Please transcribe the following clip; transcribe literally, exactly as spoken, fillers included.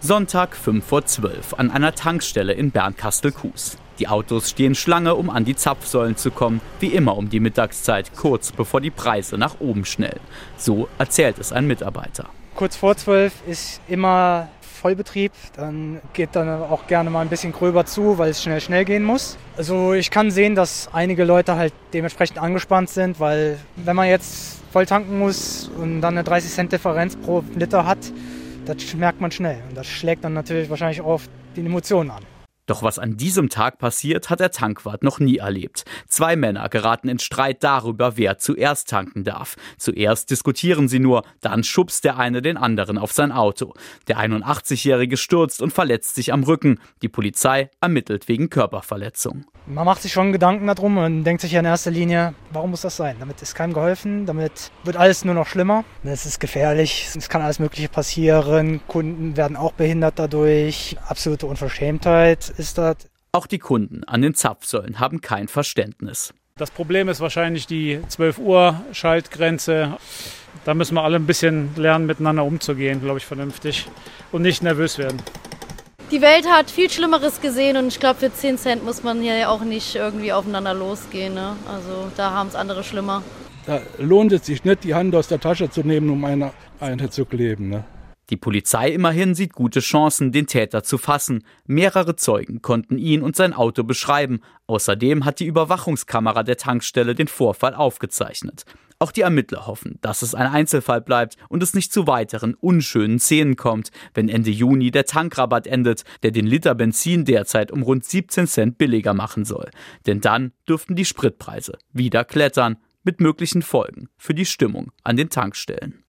Sonntag fünf vor zwölf an einer Tankstelle in Bernkastel-Kues. Die Autos stehen Schlange, um an die Zapfsäulen zu kommen, wie immer um die Mittagszeit, kurz bevor die Preise nach oben schnellen. So erzählt es ein Mitarbeiter. Kurz vor zwölf ist immer Vollbetrieb, dann geht dann auch gerne mal ein bisschen gröber zu, weil es schnell schnell gehen muss. Also ich kann sehen, dass einige Leute halt dementsprechend angespannt sind, weil wenn man jetzt voll tanken muss und dann eine dreißig Cent Differenz pro Liter hat, das merkt man schnell und das schlägt dann natürlich wahrscheinlich auch auf die Emotionen an. Doch was an diesem Tag passiert, hat der Tankwart noch nie erlebt. Zwei Männer geraten in Streit darüber, wer zuerst tanken darf. Zuerst diskutieren sie nur, dann schubst der eine den anderen auf sein Auto. Der einundachtzigjährige stürzt und verletzt sich am Rücken. Die Polizei ermittelt wegen Körperverletzung. Man macht sich schon Gedanken darum und denkt sich ja in erster Linie, warum muss das sein? Damit ist keinem geholfen, damit wird alles nur noch schlimmer. Es ist gefährlich, es kann alles Mögliche passieren, Kunden werden auch behindert dadurch, absolute Unverschämtheit ist das. Auch die Kunden an den Zapfsäulen haben kein Verständnis. Das Problem ist wahrscheinlich die zwölf Uhr Schaltgrenze. Da müssen wir alle ein bisschen lernen, miteinander umzugehen, glaube ich, vernünftig und nicht nervös werden. Die Welt hat viel Schlimmeres gesehen und ich glaube, für zehn Cent muss man hier ja auch nicht irgendwie aufeinander losgehen. Ne? Also da haben es andere schlimmer. Da lohnt es sich nicht, die Hand aus der Tasche zu nehmen, um eine Einheit zu kleben. Ne? Die Polizei immerhin sieht gute Chancen, den Täter zu fassen. Mehrere Zeugen konnten ihn und sein Auto beschreiben. Außerdem hat die Überwachungskamera der Tankstelle den Vorfall aufgezeichnet. Auch die Ermittler hoffen, dass es ein Einzelfall bleibt und es nicht zu weiteren unschönen Szenen kommt, wenn Ende Juni der Tankrabatt endet, der den Liter Benzin derzeit um rund siebzehn Cent billiger machen soll. Denn dann dürften die Spritpreise wieder klettern, mit möglichen Folgen für die Stimmung an den Tankstellen.